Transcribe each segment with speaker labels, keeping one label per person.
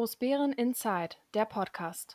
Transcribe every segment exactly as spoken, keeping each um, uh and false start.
Speaker 1: Großbären Inside, der Podcast.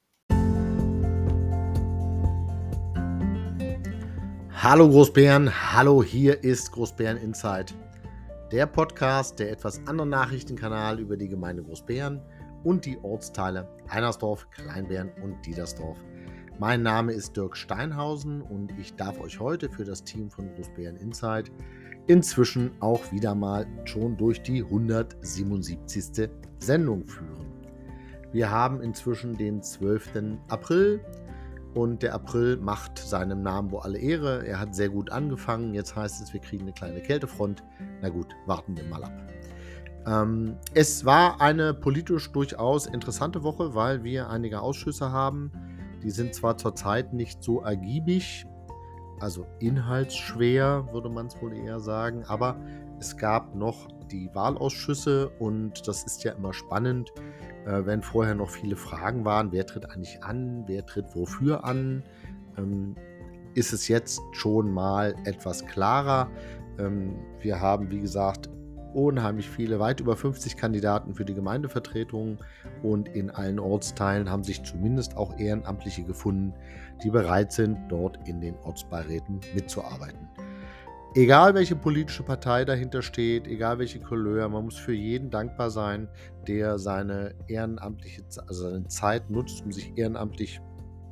Speaker 2: Hallo Großbären, hallo, hier ist Großbären Inside, der Podcast, der etwas andere Nachrichtenkanal über die Gemeinde Großbären und die Ortsteile Heinersdorf, Kleinbären und Diedersdorf. Mein Name ist Dirk Steinhausen und ich darf euch heute für das Team von Großbären Inside inzwischen auch wieder mal schon durch die hundertsiebenundsiebzigste Sendung führen. Wir haben inzwischen den zwölften April. Und der April macht seinem Namen wohl alle Ehre. Er hat sehr gut angefangen. Jetzt heißt es, wir kriegen eine kleine Kältefront. Na gut, warten wir mal ab. Ähm, es war eine politisch durchaus interessante Woche, weil wir einige Ausschüsse haben. Die sind zwar zurzeit nicht so ergiebig, also inhaltsschwer, würde man es wohl eher sagen, aber es gab noch die Wahlausschüsse und das ist ja immer spannend, äh, wenn vorher noch viele Fragen waren, wer tritt eigentlich an, wer tritt wofür an, ähm, ist es jetzt schon mal etwas klarer. Ähm, wir haben, wie gesagt, unheimlich viele, weit über fünfzig Kandidaten für die Gemeindevertretung und in allen Ortsteilen haben sich zumindest auch Ehrenamtliche gefunden, die bereit sind, dort in den Ortsbeiräten mitzuarbeiten. Egal welche politische Partei dahinter steht, egal welche Couleur, man muss für jeden dankbar sein, der seine ehrenamtliche, also seine Zeit nutzt, um sich ehrenamtlich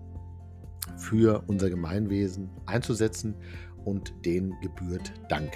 Speaker 2: für unser Gemeinwesen einzusetzen, und denen gebührt Dank.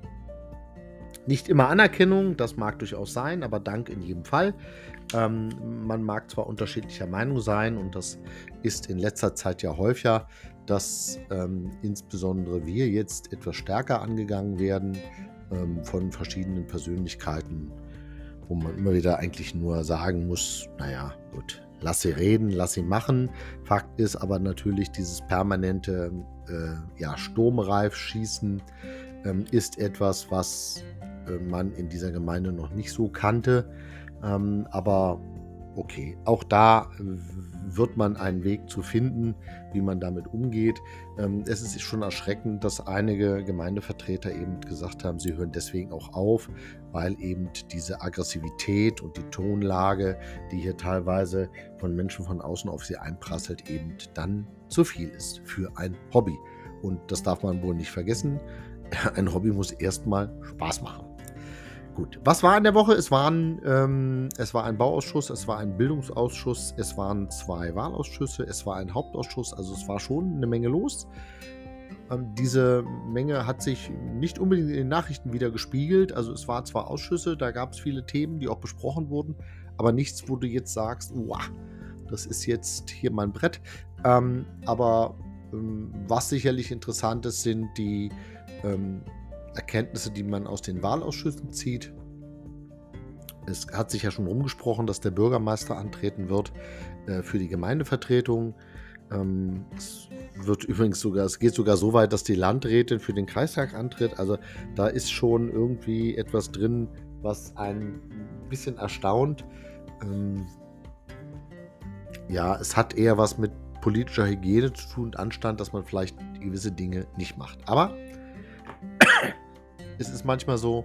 Speaker 2: Nicht immer Anerkennung, das mag durchaus sein, aber Dank in jedem Fall. Ähm, man mag zwar unterschiedlicher Meinung sein, und das ist in letzter Zeit ja häufiger, dass ähm, insbesondere wir jetzt etwas stärker angegangen werden ähm, von verschiedenen Persönlichkeiten, wo man immer wieder eigentlich nur sagen muss, naja, gut, lass sie reden, lass sie machen. Fakt ist aber natürlich, dieses permanente äh, ja, Sturmreif-Schießen ähm, ist etwas, was äh, man in dieser Gemeinde noch nicht so kannte. Ähm, aber okay, auch da wird man einen Weg zu finden, wie man damit umgeht. Ähm, es ist schon erschreckend, dass einige Gemeindevertreter eben gesagt haben, sie hören deswegen auch auf, weil eben diese Aggressivität und die Tonlage, die hier teilweise von Menschen von außen auf sie einprasselt, eben dann zu viel ist für ein Hobby. Und das darf man wohl nicht vergessen. Ein Hobby muss erstmal Spaß machen. Gut, was war in der Woche? Es waren, ähm, es war ein Bauausschuss, es war ein Bildungsausschuss, es waren zwei Wahlausschüsse, es war ein Hauptausschuss, also es war schon eine Menge los. Ähm, diese Menge hat sich nicht unbedingt in den Nachrichten wieder gespiegelt, also es waren zwar Ausschüsse, da gab es viele Themen, die auch besprochen wurden, aber nichts, wo du jetzt sagst, wow, das ist jetzt hier mein Brett. Ähm, aber ähm, was sicherlich interessant ist, sind die ähm, Erkenntnisse, die man aus den Wahlausschüssen zieht. Es hat sich ja schon rumgesprochen, dass der Bürgermeister antreten wird äh, für die Gemeindevertretung. Ähm, es wird übrigens sogar, es geht sogar so weit, dass die Landrätin für den Kreistag antritt. Also da ist schon irgendwie etwas drin, was einen ein bisschen erstaunt. Ähm, ja, es hat eher was mit politischer Hygiene zu tun und Anstand, dass man vielleicht gewisse Dinge nicht macht. Aber es ist manchmal so,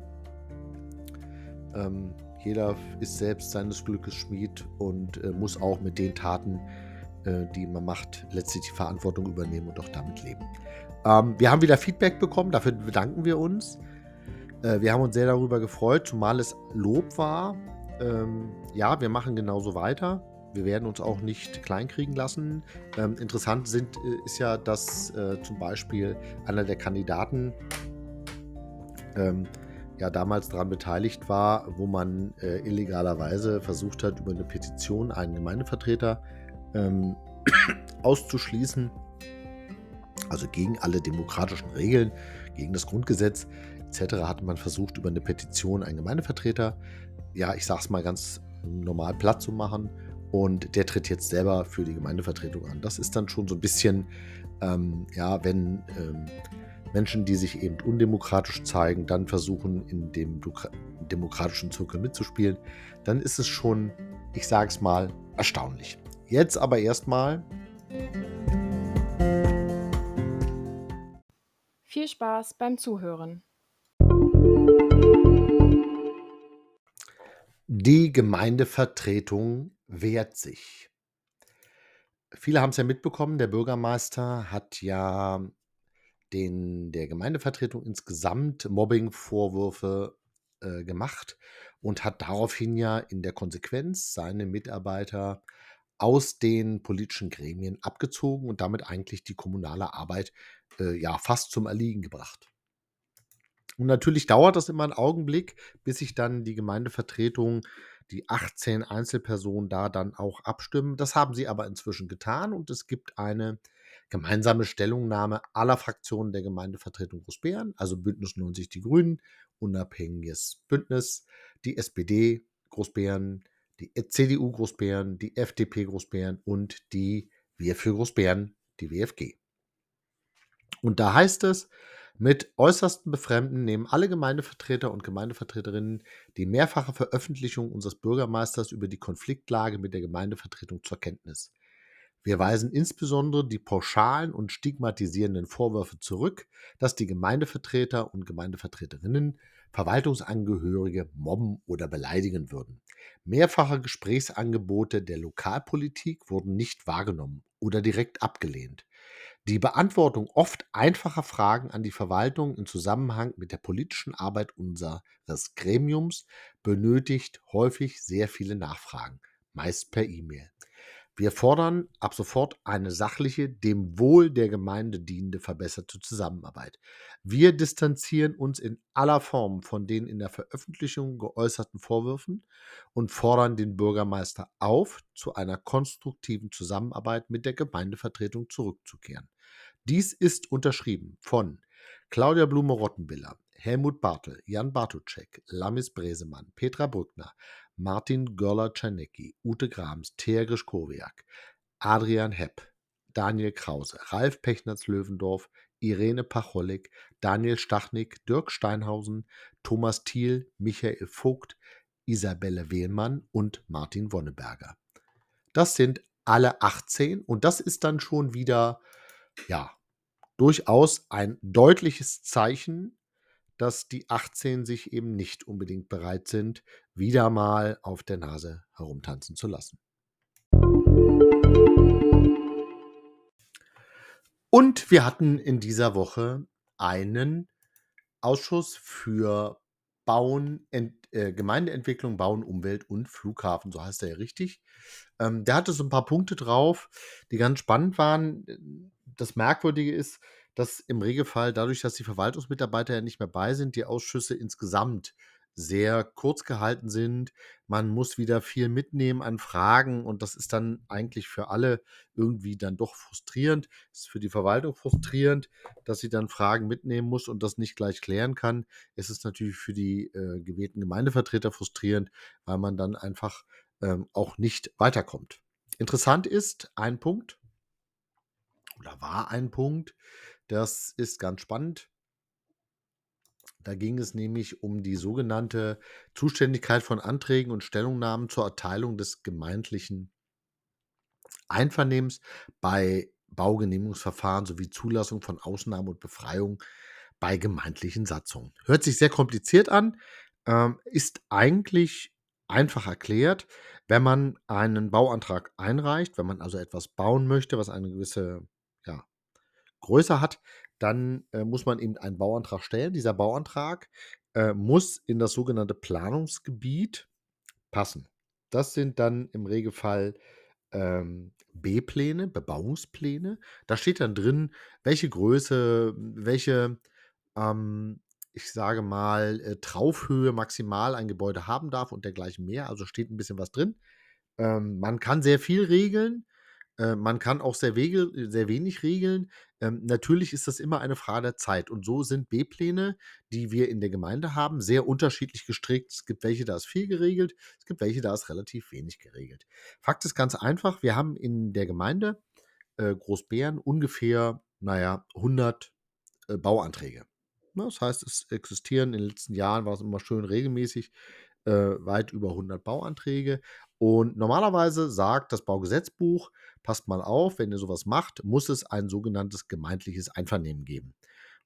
Speaker 2: ähm, jeder ist selbst seines Glückes Schmied und äh, muss auch mit den Taten, äh, die man macht, letztlich die Verantwortung übernehmen und auch damit leben. Ähm, wir haben wieder Feedback bekommen, dafür bedanken wir uns. Äh, wir haben uns sehr darüber gefreut, zumal es Lob war. Ähm, ja, wir machen genauso weiter. Wir werden uns auch nicht kleinkriegen lassen. Ähm, interessant sind, äh, ist ja, dass äh, zum Beispiel einer der Kandidaten Ähm, ja damals daran beteiligt war, wo man äh, illegalerweise versucht hat, über eine Petition einen Gemeindevertreter ähm, auszuschließen, also gegen alle demokratischen Regeln, gegen das Grundgesetz et cetera hatte man versucht, über eine Petition einen Gemeindevertreter, ja, ich sag's mal ganz normal, platt zu machen, und der tritt jetzt selber für die Gemeindevertretung an. Das ist dann schon so ein bisschen, ähm, ja, wenn ähm, Menschen, die sich eben undemokratisch zeigen, dann versuchen, in dem demokratischen Zirkel mitzuspielen, dann ist es schon, ich sage es mal, erstaunlich. Jetzt aber erstmal.
Speaker 1: Viel Spaß beim Zuhören.
Speaker 2: Die Gemeindevertretung wehrt sich. Viele haben es ja mitbekommen, der Bürgermeister hat ja den der Gemeindevertretung insgesamt Mobbingvorwürfe, äh, gemacht und hat daraufhin ja in der Konsequenz seine Mitarbeiter aus den politischen Gremien abgezogen und damit eigentlich die kommunale Arbeit, äh, ja, fast zum Erliegen gebracht. Und natürlich dauert das immer 'n Augenblick, bis sich dann die Gemeindevertretung, die achtzehn Einzelpersonen da dann auch abstimmen. Das haben sie aber inzwischen getan und es gibt eine gemeinsame Stellungnahme aller Fraktionen der Gemeindevertretung Großbären, also Bündnis neunzig Die Grünen, Unabhängiges Bündnis, die S P D Großbären, die äh, C D U Großbären, die F D P Großbären und die Wir für Großbären, die W F G. Und da heißt es: „Mit äußerstem Befremden nehmen alle Gemeindevertreter und Gemeindevertreterinnen die mehrfache Veröffentlichung unseres Bürgermeisters über die Konfliktlage mit der Gemeindevertretung zur Kenntnis. Wir weisen insbesondere die pauschalen und stigmatisierenden Vorwürfe zurück, dass die Gemeindevertreter und Gemeindevertreterinnen Verwaltungsangehörige mobben oder beleidigen würden. Mehrfache Gesprächsangebote der Lokalpolitik wurden nicht wahrgenommen oder direkt abgelehnt. Die Beantwortung oft einfacher Fragen an die Verwaltung im Zusammenhang mit der politischen Arbeit unseres Gremiums benötigt häufig sehr viele Nachfragen, meist per E-Mail. Wir fordern ab sofort eine sachliche, dem Wohl der Gemeinde dienende verbesserte Zusammenarbeit. Wir distanzieren uns in aller Form von den in der Veröffentlichung geäußerten Vorwürfen und fordern den Bürgermeister auf, zu einer konstruktiven Zusammenarbeit mit der Gemeindevertretung zurückzukehren. Dies ist unterschrieben von Claudia Blume-Rottenbiller, Helmut Bartel, Jan Bartoschek, Lamis Bresemann, Petra Brückner, Martin Görler-Czarnecki, Ute Grams, Thea Grischkowiak, Adrian Hepp, Daniel Krause, Ralf Pechners-Löwendorf, Irene Pacholik, Daniel Stachnik, Dirk Steinhausen, Thomas Thiel, Michael Vogt, Isabelle Wehlmann und Martin Wonneberger. Das sind alle achtzehn und das ist dann schon wieder, ja, durchaus ein deutliches Zeichen, dass die achtzehn sich eben nicht unbedingt bereit sind, wieder mal auf der Nase herumtanzen zu lassen. Und wir hatten in dieser Woche einen Ausschuss für Bauen, Ent äh, Gemeindeentwicklung, Bauen, Umwelt und Flughafen, so heißt er ja richtig. Ähm, der hatte so ein paar Punkte drauf, die ganz spannend waren. Äh, das Merkwürdige ist, dass im Regelfall dadurch, dass die Verwaltungsmitarbeiter ja nicht mehr bei sind, die Ausschüsse insgesamt sehr kurz gehalten sind. Man muss wieder viel mitnehmen an Fragen und das ist dann eigentlich für alle irgendwie dann doch frustrierend. Ist für die Verwaltung frustrierend, dass sie dann Fragen mitnehmen muss und das nicht gleich klären kann. Es ist natürlich für die, äh, gewählten Gemeindevertreter frustrierend, weil man dann einfach, ähm, auch nicht weiterkommt. Interessant ist ein Punkt oder war ein Punkt, das ist ganz spannend. Da ging es nämlich um die sogenannte Zuständigkeit von Anträgen und Stellungnahmen zur Erteilung des gemeindlichen Einvernehmens bei Baugenehmigungsverfahren sowie Zulassung von Ausnahmen und Befreiung bei gemeindlichen Satzungen. Hört sich sehr kompliziert an, ähm, ist eigentlich einfach erklärt. Wenn man einen Bauantrag einreicht, wenn man also etwas bauen möchte, was eine gewisse, ja, Größe hat, dann, äh, muss man eben einen Bauantrag stellen. Dieser Bauantrag, äh, muss in das sogenannte Planungsgebiet passen. Das sind dann im Regelfall, ähm, B-Pläne, Bebauungspläne. Da steht dann drin, welche Größe, welche, ähm, ich sage mal, äh, Traufhöhe maximal ein Gebäude haben darf und dergleichen mehr. Also steht ein bisschen was drin. Ähm, man kann sehr viel regeln. Äh, man kann auch sehr wege sehr wenig regeln. Ähm, natürlich ist das immer eine Frage der Zeit. Und so sind B-Pläne, die wir in der Gemeinde haben, sehr unterschiedlich gestrickt. Es gibt welche, da ist viel geregelt. Es gibt welche, da ist relativ wenig geregelt. Fakt ist ganz einfach, wir haben in der Gemeinde, äh, Großbären ungefähr, naja, hundert, äh, Bauanträge. Ne, das heißt, es existieren in den letzten Jahren, war es immer schön regelmäßig, äh, weit über hundert Bauanträge. Und normalerweise sagt das Baugesetzbuch: „Passt mal auf, wenn ihr sowas macht, muss es ein sogenanntes gemeindliches Einvernehmen geben.“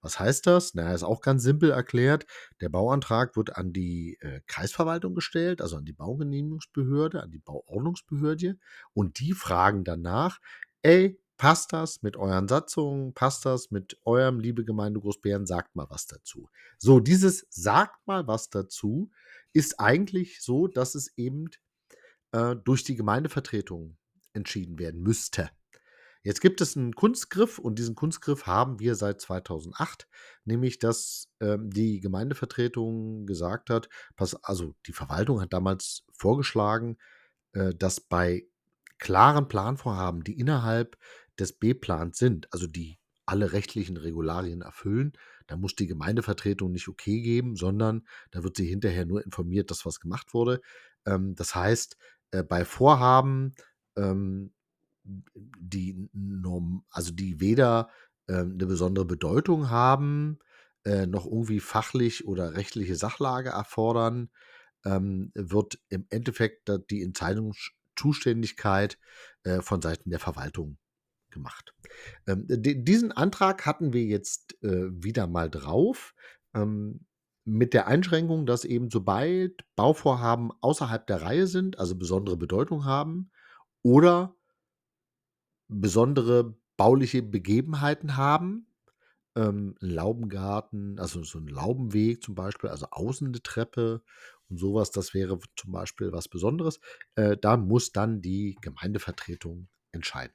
Speaker 2: Was heißt das? Na ja, ist auch ganz simpel erklärt. Der Bauantrag wird an die, äh, Kreisverwaltung gestellt, also an die Baugenehmigungsbehörde, an die Bauordnungsbehörde und die fragen danach: „Ey, passt das mit euren Satzungen? Passt das mit eurem, liebe Gemeinde Großbeeren? Sagt mal was dazu." So, dieses „Sagt mal was dazu" ist eigentlich so, dass es eben, äh, durch die Gemeindevertretung entschieden werden müsste. Jetzt gibt es 'n Kunstgriff und diesen Kunstgriff haben wir seit zweitausendacht, nämlich dass, ähm, die Gemeindevertretung gesagt hat, pass also, die Verwaltung hat damals vorgeschlagen, äh, dass bei klaren Planvorhaben, die innerhalb des B-Plans sind, also die alle rechtlichen Regularien erfüllen, da muss die Gemeindevertretung nicht okay geben, sondern da wird sie hinterher nur informiert, dass was gemacht wurde. Ähm, das heißt, äh, bei Vorhaben, ähm, die norm also die weder, ähm, 'ne besondere Bedeutung haben, äh, noch irgendwie fachlich oder rechtliche Sachlage erfordern, ähm, wird im Endeffekt da die Entscheidungszuständigkeit, äh, von Seiten der Verwaltung gemacht. Ähm, di diesen Antrag hatten wir jetzt, äh, wieder mal drauf, ähm, mit der Einschränkung, dass eben sobald Bauvorhaben außerhalb der Reihe sind, also besondere Bedeutung haben oder besondere bauliche Begebenheiten haben, ähm, 'n Laubengarten, also so 'n Laubenweg zum Beispiel, also außen 'ne Treppe und so was, das wäre w zum Beispiel was Besonderes. Äh, da muss dann die Gemeindevertretung entscheiden.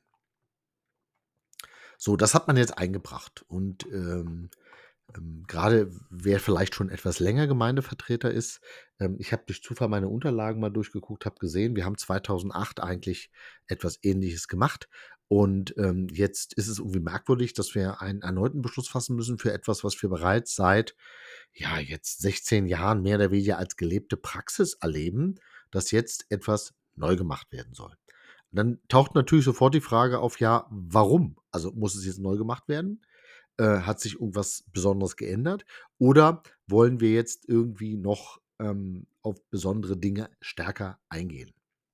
Speaker 2: So, das hat man jetzt eingebracht und, ähm, ähm, grade wer vielleicht schon etwas länger Gemeindevertreter ist, ähm, ich habe durch Zufall meine Unterlagen mal durchgeguckt, habe gesehen, wir haben zweitausendacht eigentlich etwas Ähnliches gemacht und, ähm, jetzt ist es irgendwie merkwürdig, dass wir einen erneuten Beschluss fassen müssen für etwas, was wir bereits seit, ja, jetzt sechzehn Jahren mehr oder weniger als gelebte Praxis erleben, dass jetzt etwas neu gemacht werden soll. Und dann taucht natürlich sofort die Frage auf, ja, warum? Also, muss es jetzt neu gemacht werden? Äh, hat sich irgendwas Besonderes geändert? Oder wollen wir jetzt irgendwie noch, ähm, auf besondere Dinge stärker eingehen?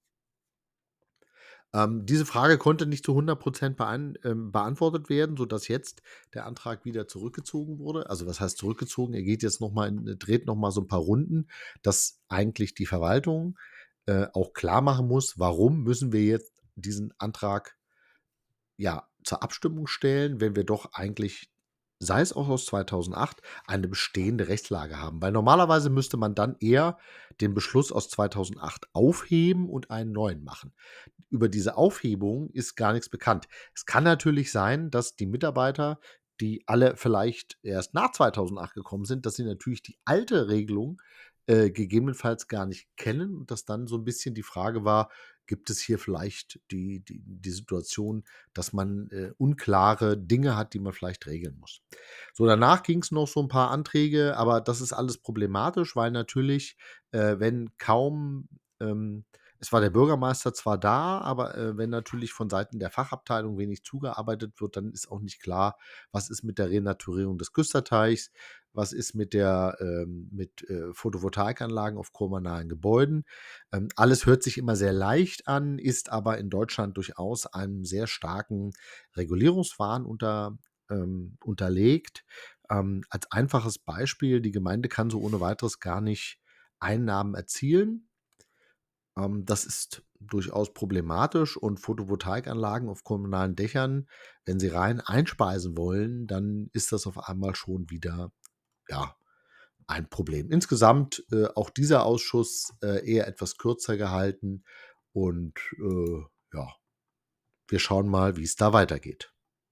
Speaker 2: Ähm, diese Frage konnte nicht zu hundert Prozent bean ähm, beantwortet werden, sodass jetzt der Antrag wieder zurückgezogen wurde. Also, was heißt zurückgezogen? Er geht jetzt noch mal in dreht noch mal so 'n paar Runden, dass eigentlich die Verwaltung, äh, auch klarmachen muss, warum müssen wir jetzt diesen Antrag ja, zur Abstimmung stellen, wenn wir doch eigentlich, sei es auch aus zweitausendacht, eine bestehende Rechtslage haben. Weil normalerweise müsste man dann eher den Beschluss aus zweitausendacht aufheben und einen neuen machen. Über diese Aufhebung ist gar nix bekannt. Es kann natürlich sein, dass die Mitarbeiter, die alle vielleicht erst nach zweitausendacht gekommen sind, dass sie natürlich die alte Regelung, äh, gegebenenfalls gar nicht kennen und dass dann so 'n bisschen die Frage war: Gibt es hier vielleicht die die die Situation, dass man, äh, unklare Dinge hat, die man vielleicht regeln muss? So, danach ging's noch so 'n paar Anträge, aber das ist alles problematisch, weil natürlich, äh, wenn kaum, ähm es war der Bürgermeister zwar da, aber, äh, wenn natürlich von Seiten der Fachabteilung wenig zugearbeitet wird, dann ist auch nicht klar, was ist mit der Renaturierung des Küsterteichs? Was ist mit der, ähm mit, äh, Photovoltaikanlagen auf kommunalen Gebäuden? Ähm, alles hört sich immer sehr leicht an, ist aber in Deutschland durchaus einem sehr starken Regulierungswahn unter ähm, unterlegt. Ähm, als einfaches Beispiel, die Gemeinde kann so ohne Weiteres gar nicht Einnahmen erzielen. Ähm, das ist durchaus problematisch und Photovoltaikanlagen auf kommunalen Dächern, wenn sie rein einspeisen wollen, dann ist das auf einmal schon wieder, ja, ein Problem. Insgesamt, äh, auch dieser Ausschuss, äh, eher etwas kürzer gehalten und, äh, ja, wir schauen mal, wie's da weitergeht.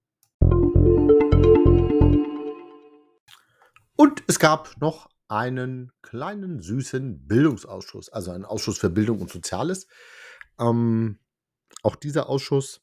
Speaker 2: Und es gab noch einen kleinen süßen Bildungsausschuss, also einen Ausschuss für Bildung und Soziales. Ähm, auch dieser Ausschuss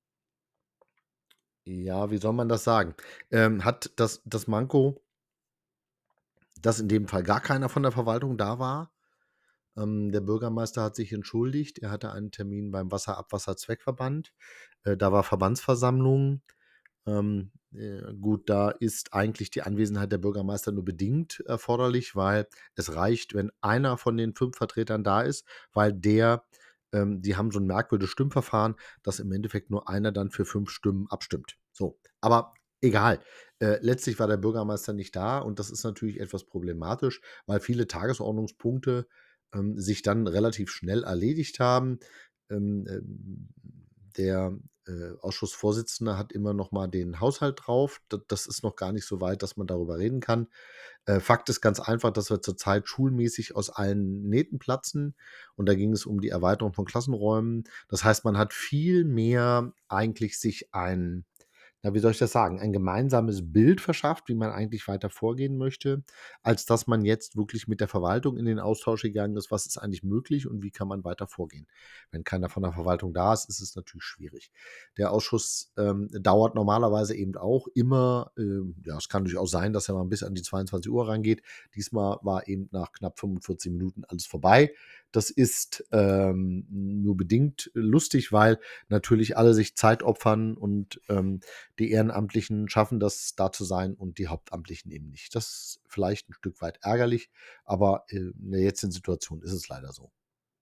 Speaker 2: ja, wie soll man das sagen, ähm, hat das das Manko dass in dem Fall gar keiner von der Verwaltung da war. Ähm, der Bürgermeister hat sich entschuldigt. Er hatte einen Termin beim Wasserabwasserzweckverband. Äh, da war Verbandsversammlung. Ähm, äh, gut, da ist eigentlich die Anwesenheit der Bürgermeister nur bedingt erforderlich, weil es reicht, wenn einer von den fünf Vertretern da ist, weil der ähm, die haben so 'n merkwürdiges Stimmverfahren, dass im Endeffekt nur einer dann für fünf Stimmen abstimmt. So, aber egal. Äh, letztlich war der Bürgermeister nicht da und das ist natürlich etwas problematisch, weil viele Tagesordnungspunkte, ähm, sich dann relativ schnell erledigt haben. Ähm, ähm, der, äh, Ausschussvorsitzende hat immer noch mal den Haushalt drauf. D das ist noch gar nicht so weit, dass man darüber reden kann. Äh, Fakt ist ganz einfach, dass wir zurzeit schulmäßig aus allen Nähten platzen und da ging es um die Erweiterung von Klassenräumen. Das heißt, man hat viel mehr eigentlich sich ein na, wie soll ich das sagen, ein gemeinsames Bild verschafft, wie man eigentlich weiter vorgehen möchte, als dass man jetzt wirklich mit der Verwaltung in den Austausch gegangen ist, was ist eigentlich möglich und wie kann man weiter vorgehen. Wenn keiner von der Verwaltung da ist, ist es natürlich schwierig. Der Ausschuss, ähm, dauert normalerweise eben auch immer, ähm ja, es kann durchaus sein, dass er mal bis an die zweiundzwanzig Uhr rangeht. Diesmal war eben nach knapp fünfundvierzig Minuten alles vorbei. Das ist, ähm, nur bedingt lustig, weil natürlich alle sich Zeit opfern und, ähm, die Ehrenamtlichen schaffen das, da zu sein und die Hauptamtlichen eben nicht. Das ist vielleicht ein Stück weit ärgerlich, aber, äh, in der jetzigen Situation ist es leider so.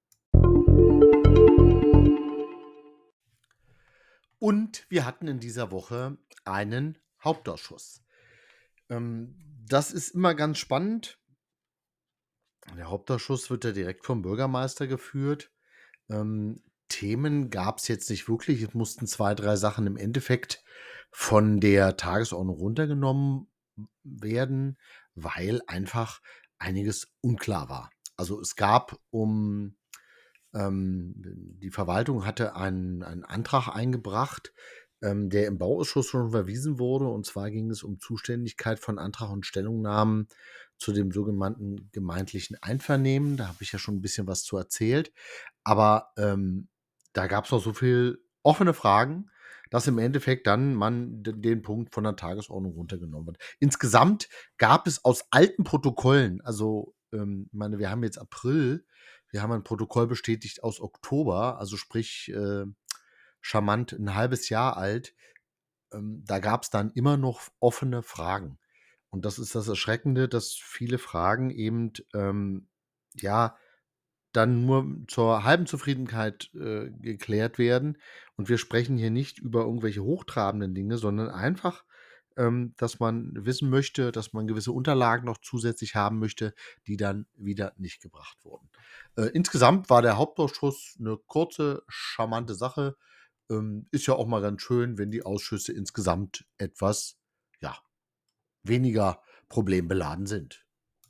Speaker 2: Und wir hatten in dieser Woche einen Hauptausschuss. Ähm, das ist immer ganz spannend. Der Hauptausschuss wird ja direkt vom Bürgermeister geführt. Ähm, Themen gab es jetzt nicht wirklich. Es mussten zwei, drei Sachen im Endeffekt von der Tagesordnung runtergenommen werden, weil einfach einiges unklar war. Also, es gab um ähm, die Verwaltung hatte einen einen Antrag eingebracht, ähm, der im Bauausschuss schon verwiesen wurde. Und zwar ging es um Zuständigkeit von Antrag und Stellungnahmen zu dem sogenannten gemeindlichen Einvernehmen. Da habe ich ja schon ein bisschen was zu erzählt. Aber, ähm, da gab es noch so viel offene Fragen, dass im Endeffekt dann man d den Punkt von der Tagesordnung runtergenommen hat. Insgesamt gab es aus alten Protokollen, also, ähm, ich meine, wir haben jetzt April, wir haben ein Protokoll bestätigt aus Oktober, also sprich, äh, charmant ein halbes Jahr alt. Ähm, da gab es dann immer noch offene Fragen. Und das ist das Erschreckende, dass viele Fragen eben, ähm, ja, dann nur zur halben Zufriedenheit, äh, geklärt werden. Und wir sprechen hier nicht über irgendwelche hochtrabenden Dinge, sondern einfach, ähm, dass man wissen möchte, dass man gewisse Unterlagen noch zusätzlich haben möchte, die dann wieder nicht gebracht wurden. Äh, insgesamt war der Hauptausschuss eine kurze, charmante Sache. Ähm, ist ja auch mal ganz schön, wenn die Ausschüsse insgesamt etwas, ja, weniger problembeladen sind.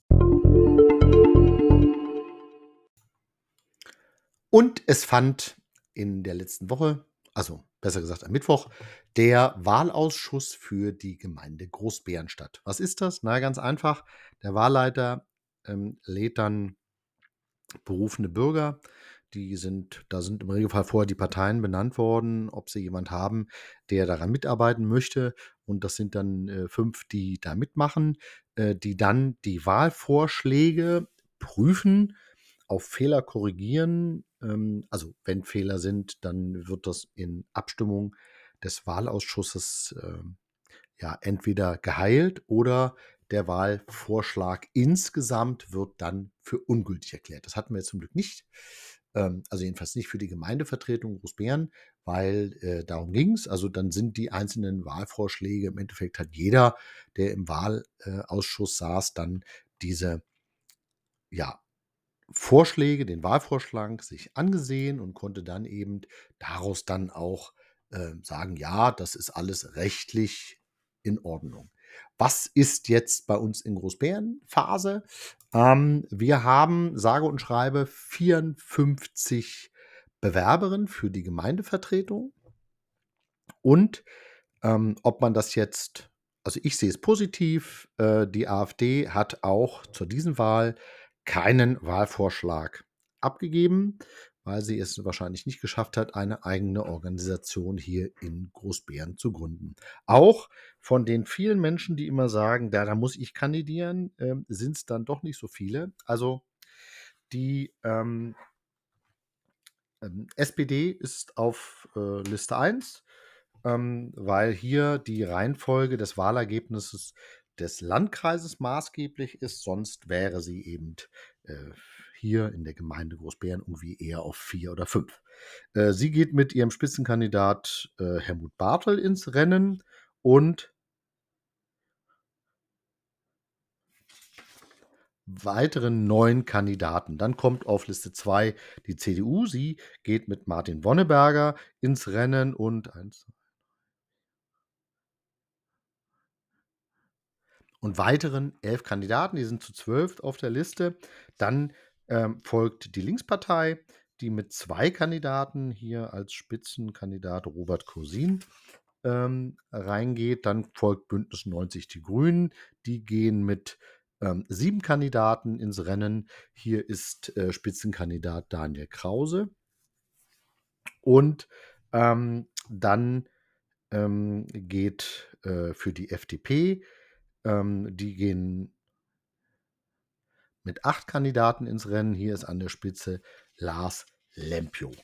Speaker 2: Und es fand in der letzten Woche, also besser gesagt am Mittwoch, der Wahlausschuss für die Gemeinde Großbeeren statt. Was ist das? Na, ganz einfach. Der Wahlleiter, ähm, lädt dann berufene Bürger, die sind da sind im Regelfall vorher die Parteien benannt worden, ob sie jemand haben, der daran mitarbeiten möchte. Und das sind dann, äh, fünf, die da mitmachen, äh, die dann die Wahlvorschläge prüfen, auf Fehler korrigieren. Ähm, also, wenn Fehler sind, dann wird das in Abstimmung des Wahlausschusses, ähm, ja, entweder geheilt oder der Wahlvorschlag insgesamt wird dann für ungültig erklärt. Das hatten wir jetzt zum Glück nicht. Ähm, also jedenfalls nicht für die Gemeindevertretung Großbeeren, weil, äh, darum ging es. Also, dann sind die einzelnen Wahlvorschläge im Endeffekt hat jeder, der im Wahlausschuss äh, Ausschuss saß, dann diese, ja, Vorschläge, den Wahlvorschlag sich angesehen und konnte dann eben daraus dann auch, ähm, sagen: „Ja, das ist alles rechtlich in Ordnung.“ Was ist jetzt bei uns in Großbären Phase? Ähm, wir haben sage und schreibe vierundfünfzig Bewerberinnen für die Gemeindevertretung und, ähm, ob man das jetzt also, ich sehe es positiv, äh, die AfD hat auch zu diesen Wahl keinen Wahlvorschlag abgegeben, weil sie es wahrscheinlich nicht geschafft hat, eine eigene Organisation hier in Großbären zu gründen. Auch von den vielen Menschen, die immer sagen: „Da da muss ich kandidieren“, ähm, sind es dann doch nicht so viele. Also, die, ähm ähm, S P D ist auf, äh, Liste eins, ähm, weil hier die Reihenfolge des Wahlergebnisses des Landkreises maßgeblich ist, sonst wäre sie eben, äh, hier in der Gemeinde Großbeeren irgendwie eher auf vier oder fünf. Äh, sie geht mit ihrem Spitzenkandidat, äh, Helmut Bartel ins Rennen und weiteren neun Kandidaten. Dann kommt auf Liste zwei die C D U. Sie geht mit Martin Wonneberger ins Rennen und eins und weiteren elf Kandidaten, die sind zu zwölf auf der Liste. Dann, ähm, folgt die Linkspartei, die mit zwei Kandidaten hier als Spitzenkandidat Robert Kursin, ähm, reingeht. Dann folgt Bündnis neunzig Die Grünen, die gehen mit, ähm, sieben Kandidaten ins Rennen. Hier ist, äh, Spitzenkandidat Daniel Krause. Und, ähm, dann, ähm, geht, äh, für die F D P, ähm, die gehen mit acht Kandidaten ins Rennen. Hier ist an der Spitze Lars Lempio.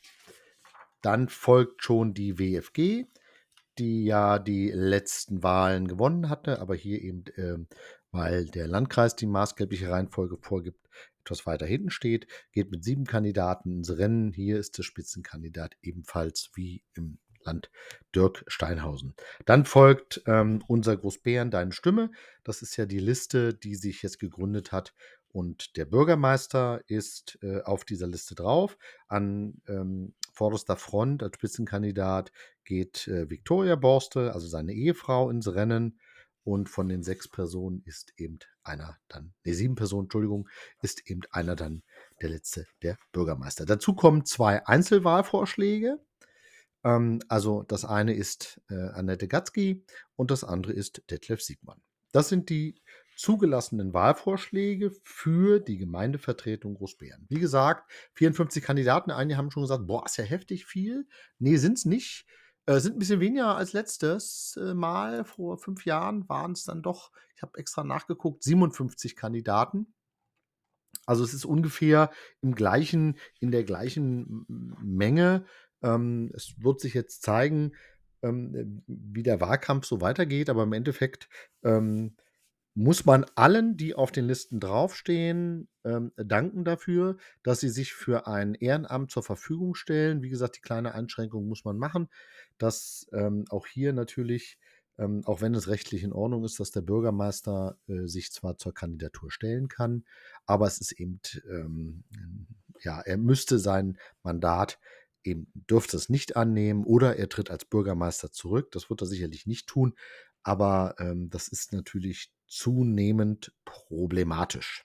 Speaker 2: Dann folgt schon die W F G, die ja die letzten Wahlen gewonnen hatte, aber hier eben, ähm, weil der Landkreis die maßgebliche Reihenfolge vorgibt, etwas weiter hinten steht, geht mit sieben Kandidaten ins Rennen. Hier ist der Spitzenkandidat ebenfalls wie im Land Dirk Steinhausen. Dann folgt ähm, unser Großbären Deine Stimme. Das ist ja die Liste, die sich jetzt gegründet hat. Und der Bürgermeister ist äh, auf dieser Liste drauf. An ähm, vorderster Front als Spitzenkandidat geht äh, Viktoria Borstel, also seine Ehefrau, ins Rennen. Und von den sechs Personen ist eben einer dann, ne, sieben Personen, Entschuldigung, ist eben einer dann der letzte, der Bürgermeister. Dazu kommen zwei Einzelwahlvorschläge. Ähm, also das eine ist äh, Annette Gatzky und das andere ist Detlef Siegmann. Das sind die zugelassenen Wahlvorschläge für die Gemeindevertretung Großbären. Wie gesagt, vierundfünfzig Kandidaten. Einige haben schon gesagt, boah, ist ja heftig viel. Nee, sind es nicht. Äh, sind ein bisschen weniger als letztes äh, Mal. Vor fünf Jahren waren es dann doch, ich habe extra nachgeguckt, siebenundfünfzig Kandidaten. Also es ist ungefähr im gleichen, in der gleichen M- Menge. Ähm, es wird sich jetzt zeigen, ähm, wie der Wahlkampf so weitergeht, aber im Endeffekt ähm, muss man allen, die auf den Listen draufstehen, ähm, danken dafür, dass sie sich für ein Ehrenamt zur Verfügung stellen. Wie gesagt, die kleine Einschränkung muss man machen, dass ähm, auch hier natürlich, ähm, auch wenn es rechtlich in Ordnung ist, dass der Bürgermeister äh, sich zwar zur Kandidatur stellen kann, aber es ist eben, ähm, ja, er müsste sein Mandat eben, dürfte es nicht annehmen oder er tritt als Bürgermeister zurück. Das wird er sicherlich nicht tun, aber ähm, das ist natürlich zunehmend problematisch.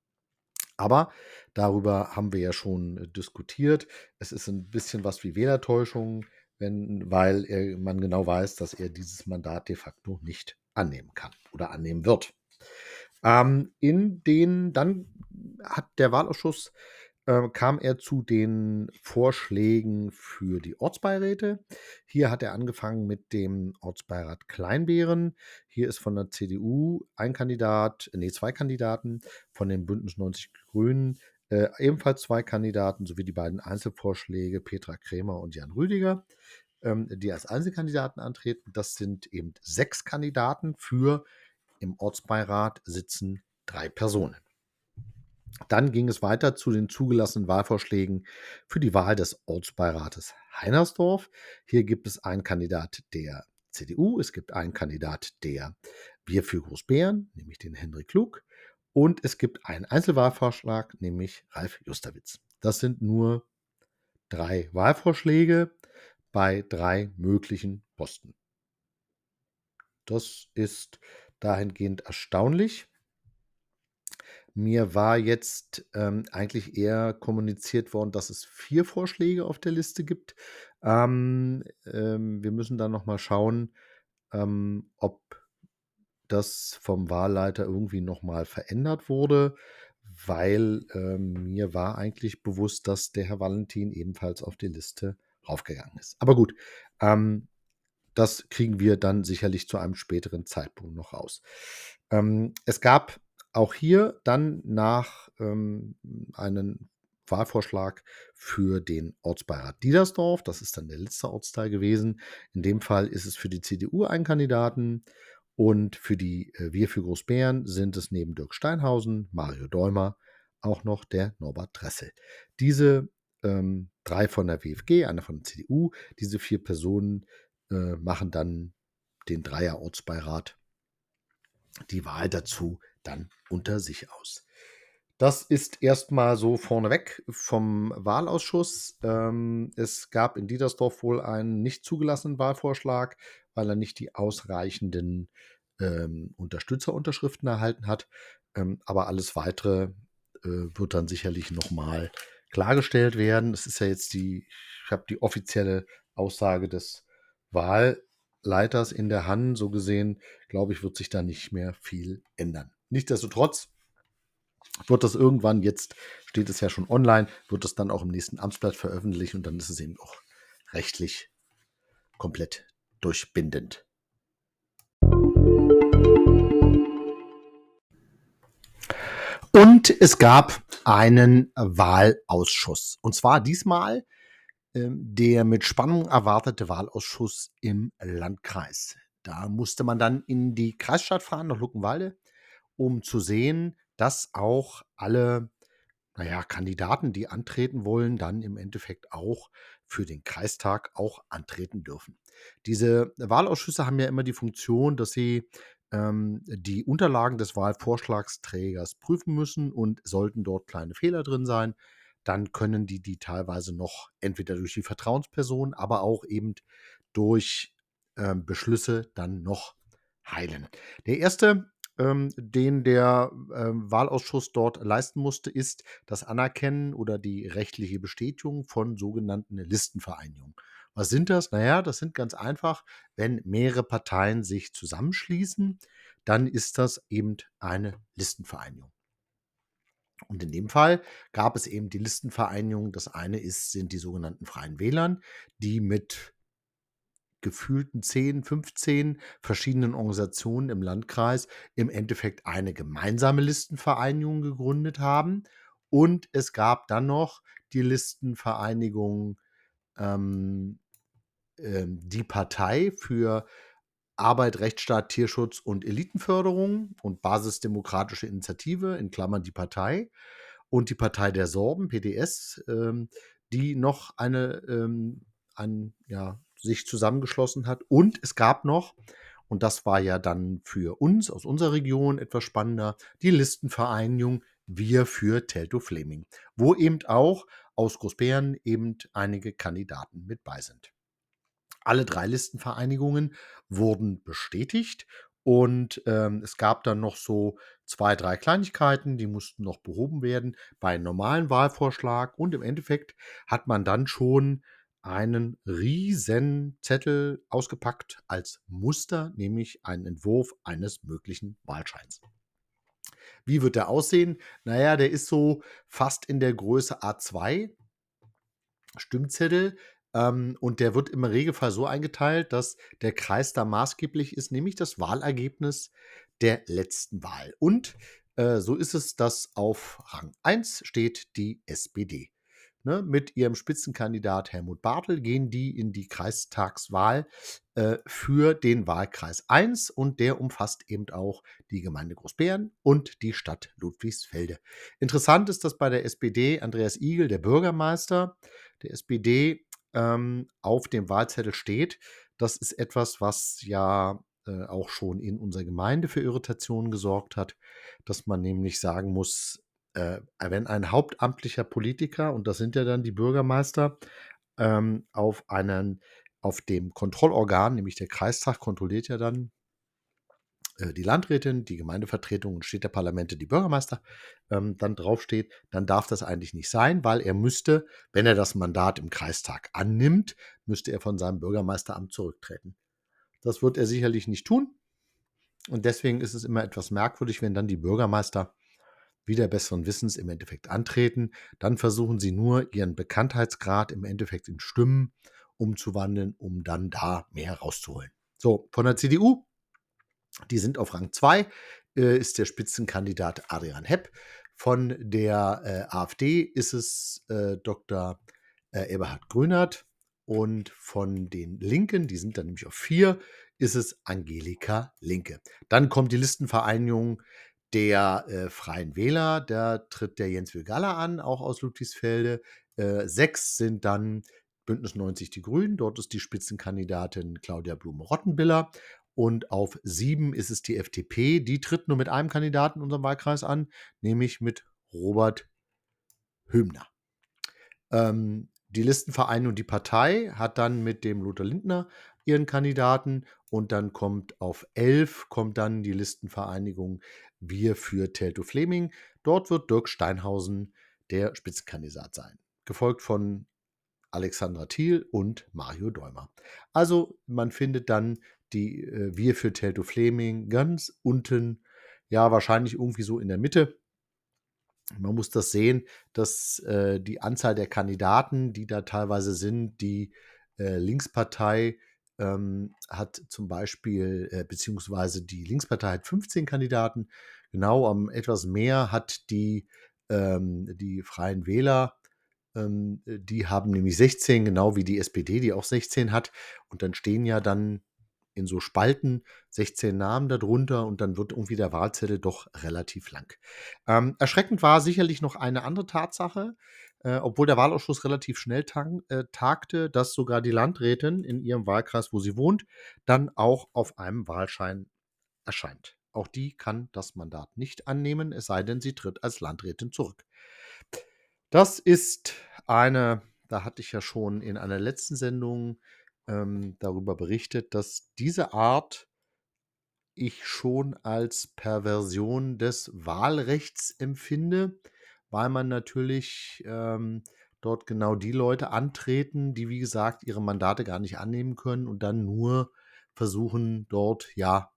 Speaker 2: Aber darüber haben wir ja schon äh, diskutiert. Es ist ein bisschen was wie Wählertäuschung, wenn, weil er, man genau weiß, dass er dieses Mandat de facto nicht annehmen kann oder annehmen wird. Ähm, in den, dann hat der Wahlausschuss, äh, kam er zu den Vorschlägen für die Ortsbeiräte. Hier hat er angefangen mit dem Ortsbeirat Kleinbeeren. Hier ist von der C D U ein Kandidat, nee, zwei Kandidaten, von den Bündnis neunzig Grünen äh, ebenfalls zwei Kandidaten, sowie die beiden Einzelvorschläge Petra Krämer und Jan Rüdiger, ähm, die als Einzelkandidaten antreten. Das sind eben sechs Kandidaten für, im Ortsbeirat sitzen drei Personen. Dann ging es weiter zu den zugelassenen Wahlvorschlägen für die Wahl des Ortsbeirates Heinersdorf. Hier gibt es einen Kandidat der C D U, es gibt einen Kandidat der Wir für Großbären, nämlich den Henrik Klug, und es gibt einen Einzelwahlvorschlag, nämlich Ralf Justerwitz. Das sind nur drei Wahlvorschläge bei drei möglichen Posten. Das ist dahingehend erstaunlich. Mir war jetzt ähm, eigentlich eher kommuniziert worden, dass es vier Vorschläge auf der Liste gibt. Ähm, ähm, wir müssen dann noch mal schauen, ähm, ob das vom Wahlleiter irgendwie noch mal verändert wurde, weil ähm, mir war eigentlich bewusst, dass der Herr Valentin ebenfalls auf die Liste raufgegangen ist. Aber gut, ähm, das kriegen wir dann sicherlich zu einem späteren Zeitpunkt noch raus. Ähm, es gab auch hier dann nach ähm, einen Wahlvorschlag für den Ortsbeirat Diedersdorf. Das ist dann der letzte Ortsteil gewesen. In dem Fall ist es für die C D U ein Kandidaten und für die äh, Wir für Großbären sind es neben Dirk Steinhausen, Mario Däumer auch noch der Norbert Dressel. Diese ähm, drei von der W F G, einer von der C D U, diese vier Personen äh, machen dann den Dreier-Ortsbeirat, die Wahl dazu dann unter sich aus. Das ist erstmal so vorneweg vom Wahlausschuss. Ähm, es gab in Diedersdorf wohl einen nicht zugelassenen Wahlvorschlag, weil er nicht die ausreichenden, ähm, Unterstützerunterschriften erhalten hat. Ähm, aber alles Weitere, äh, wird dann sicherlich noch mal klargestellt werden. Es ist ja jetzt die ich habe die offizielle Aussage des Wahlleiters in der Hand. So gesehen, glaube ich, wird sich da nicht mehr viel ändern. Nichtsdestotrotz wird das irgendwann, jetzt steht es ja schon online, wird es dann auch im nächsten Amtsblatt veröffentlicht und dann ist es eben auch rechtlich komplett durchbindend. Und es gab einen Wahlausschuss. Und zwar diesmal ähm, der mit Spannung erwartete Wahlausschuss im Landkreis. Da musste man dann in die Kreisstadt fahren, nach Luckenwalde, um zu sehen, dass auch alle naja, Kandidaten, die antreten wollen, dann im Endeffekt auch für den Kreistag auch antreten dürfen. Diese Wahlausschüsse haben ja immer die Funktion, dass sie ähm, die Unterlagen des Wahlvorschlagsträgers prüfen müssen und sollten dort kleine Fehler drin sein, dann können die die teilweise noch entweder durch die Vertrauensperson, aber auch eben durch ähm, Beschlüsse dann noch heilen. Der erste ähm, den der ähm, Wahlausschuss dort leisten musste, ist das Anerkennen oder die rechtliche Bestätigung von sogenannten Listenvereinigungen. Was sind das? Naja, das sind ganz einfach, wenn mehrere Parteien sich zusammenschließen, dann ist das eben eine Listenvereinigung. Und in dem Fall gab es eben die Listenvereinigungen. Das eine ist, sind die sogenannten Freien Wählern, die mit gefühlten zehn, fünfzehn verschiedenen Organisationen im Landkreis im Endeffekt eine gemeinsame Listenvereinigung gegründet haben. Und es gab dann noch die Listenvereinigung, ähm, ähm, die Partei für Arbeit, Rechtsstaat, Tierschutz und Elitenförderung und Basisdemokratische Initiative, in Klammern die Partei, und die Partei der Sorben, P D S, ähm, die noch eine, ähm, ein, ja, sich zusammengeschlossen hat. Und es gab noch, und das war ja dann für uns aus unserer Region etwas spannender, die Listenvereinigung Wir für Teltow-Fleming, wo eben auch aus Großbären eben einige Kandidaten mit bei sind. Alle drei Listenvereinigungen wurden bestätigt und, ähm, es gab dann noch so zwei, drei Kleinigkeiten, die mussten noch behoben werden bei einem normalen Wahlvorschlag und im Endeffekt hat man dann schon einen riesen Zettel ausgepackt als Muster, nämlich einen Entwurf eines möglichen Wahlscheins. Wie wird der aussehen? Na ja, der ist so fast in der Größe A zwei Stimmzettel, ähm, und der wird im Regelfall so eingeteilt, dass der Kreis da maßgeblich ist, nämlich das Wahlergebnis der letzten Wahl. Und äh, so ist es, dass auf Rang eins steht die S P D. Ne, mit ihrem Spitzenkandidat Helmut Bartel gehen die in die Kreistagswahl äh, für den Wahlkreis eins und der umfasst eben auch die Gemeinde Großbären und die Stadt Ludwigsfelde. Interessant ist, dass bei der S P D Andreas Igel, der Bürgermeister der S P D, ähm, auf dem Wahlzettel steht. Das ist etwas, was ja äh, auch schon in unserer Gemeinde für Irritationen gesorgt hat, dass man nämlich sagen muss, äh, wenn ein hauptamtlicher Politiker, und das sind ja dann die Bürgermeister, ähm, auf einen auf dem Kontrollorgan, nämlich der Kreistag kontrolliert ja dann äh, die Landrätin, die Gemeindevertretung und Städteparlamente, die Bürgermeister, ähm, dann draufsteht, dann darf das eigentlich nicht sein, weil er müsste, wenn er das Mandat im Kreistag annimmt, müsste er von seinem Bürgermeisteramt zurücktreten. Das wird er sicherlich nicht tun. Und deswegen ist es immer etwas merkwürdig, wenn dann die Bürgermeister wieder besseren Wissens im Endeffekt antreten. Dann versuchen sie nur, ihren Bekanntheitsgrad im Endeffekt in Stimmen umzuwandeln, um dann da mehr rauszuholen. So, von der C D U, die sind auf Rang zwei, äh, ist der Spitzenkandidat Adrian Hepp. Von der äh, AfD ist es äh, Doktor Äh, Eberhard Grünert. Und von den Linken, die sind dann nämlich auf vier, ist es Angelika Linke. Dann kommt die Listenvereinigung der äh, Freien Wähler. Da tritt der Jens Wilgalla an, auch aus Ludwigsfelde. Äh, sechs sind dann Bündnis neunzig Die Grünen. Dort ist die Spitzenkandidatin Claudia Blume-Rottenbiller. Und auf sieben ist es die F D P. Die tritt nur mit einem Kandidaten in unserem Wahlkreis an, nämlich mit Robert Hübner. Ähm, die Listenvereinigung, die Partei, hat dann mit dem Lothar Lindner ihren Kandidaten und dann kommt auf elf kommt dann die Listenvereinigung Wir für Teltow-Fleming. Dort wird Dirk Steinhausen der Spitzenkandidat sein, gefolgt von Alexandra Thiel und Mario Däumer. Also man findet dann die äh, Wir für Teltow-Fleming ganz unten, ja wahrscheinlich irgendwie so in der Mitte. Man muss das sehen, dass äh, die Anzahl der Kandidaten, die da teilweise sind, die äh, Linkspartei ähm, hat zum Beispiel, äh, beziehungsweise die Linkspartei hat fünfzehn Kandidaten, genau, am etwas mehr hat die, ähm, die Freien Wähler, ähm, die haben nämlich sechzehn, genau wie die S P D, die auch sechzehn hat. Und dann stehen ja dann in so Spalten sechzehn Namen darunter und dann wird irgendwie der Wahlzettel doch relativ lang. Ähm, erschreckend war sicherlich noch eine andere Tatsache, äh, obwohl der Wahlausschuss relativ schnell tang, äh, tagte, dass sogar die Landrätin in ihrem Wahlkreis, wo sie wohnt, dann auch auf einem Wahlschein erscheint. Auch die kann das Mandat nicht annehmen, es sei denn, sie tritt als Landrätin zurück. Das ist eine, da hatte ich ja schon in einer letzten Sendung ähm, darüber berichtet, dass diese Art ich schon als Perversion des Wahlrechts empfinde, weil man natürlich ähm, dort genau die Leute antreten, die, wie gesagt, ihre Mandate gar nicht annehmen können und dann nur versuchen, dort ja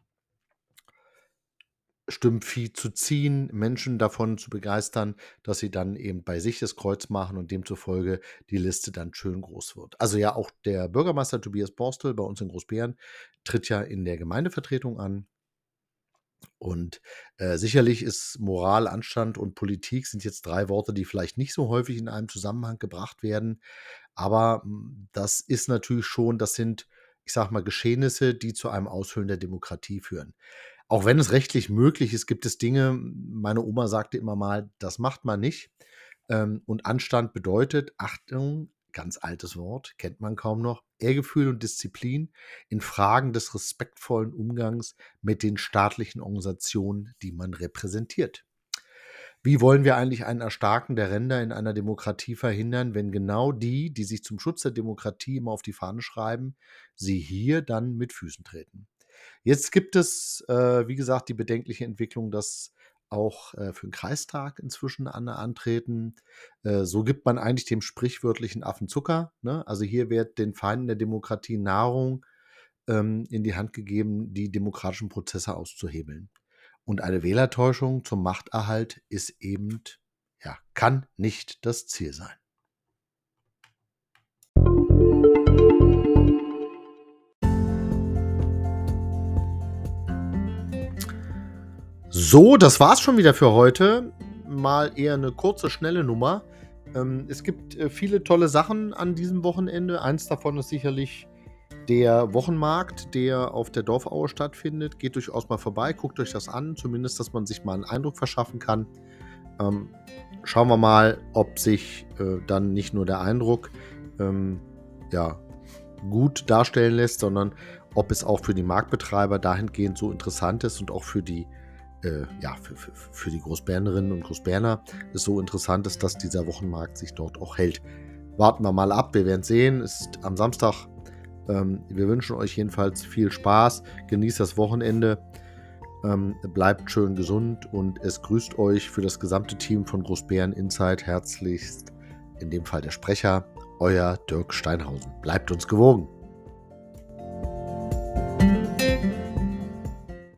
Speaker 2: Stimmvieh zu ziehen, Menschen davon zu begeistern, dass sie dann eben bei sich das Kreuz machen und demzufolge die Liste dann schön groß wird. Also ja, auch der Bürgermeister Tobias Borstel bei uns in Großbären tritt ja in der Gemeindevertretung an. Und äh, sicherlich ist Moral, Anstand und Politik sind jetzt drei Worte, die vielleicht nicht so häufig in einem Zusammenhang gebracht werden. Aber mm, das ist natürlich schon, das sind, ich sag mal, Geschehnisse, die zu einem Aushöhlen der Demokratie führen. Auch wenn es rechtlich möglich ist, gibt es Dinge, meine Oma sagte immer mal, das macht man nicht. Ähm, und Anstand bedeutet, Achtung, ganz altes Wort, kennt man kaum noch, Ehrgefühl und Disziplin in Fragen des respektvollen Umgangs mit den staatlichen Organisationen, die man repräsentiert. Wie wollen wir eigentlich ein Erstarken der Ränder in einer Demokratie verhindern, wenn genau die, die sich zum Schutz der Demokratie immer auf die Fahne schreiben, sie hier dann mit Füßen treten? Jetzt gibt es, äh, wie gesagt, die bedenkliche Entwicklung, dass auch äh, für den Kreistag inzwischen an antreten. Äh, so gibt man eigentlich dem sprichwörtlichen Affen Zucker. Ne? Also hier wird den Feinden der Demokratie Nahrung ähm, in die Hand gegeben, die demokratischen Prozesse auszuhebeln. Und eine Wählertäuschung zum Machterhalt ist eben, ja, kann nicht das Ziel sein. So, das war's schon wieder für heute. Mal eher eine kurze, schnelle Nummer. Ähm, es gibt äh, viele tolle Sachen an diesem Wochenende. Eins davon ist sicherlich der Wochenmarkt, der auf der Dorfaue stattfindet. Geht durchaus mal vorbei, guckt euch das an. Zumindest, dass man sich mal einen Eindruck verschaffen kann. Ähm, schauen wir mal, ob sich äh, dann nicht nur der Eindruck ähm, ja, gut darstellen lässt, sondern ob es auch für die Marktbetreiber dahingehend so interessant ist und auch für die Äh, ja, für, für, für die Großbärnerinnen und Großbärner es so interessant ist, dass dieser Wochenmarkt sich dort auch hält. Warten wir mal ab, wir werden sehen. Es ist am Samstag. Ähm, wir wünschen euch jedenfalls viel Spaß. Genießt das Wochenende. Ähm, bleibt schön gesund und es grüßt euch für das gesamte Team von Großbären Insight herzlichst, in dem Fall der Sprecher, euer Dirk Steinhausen. Bleibt uns gewogen.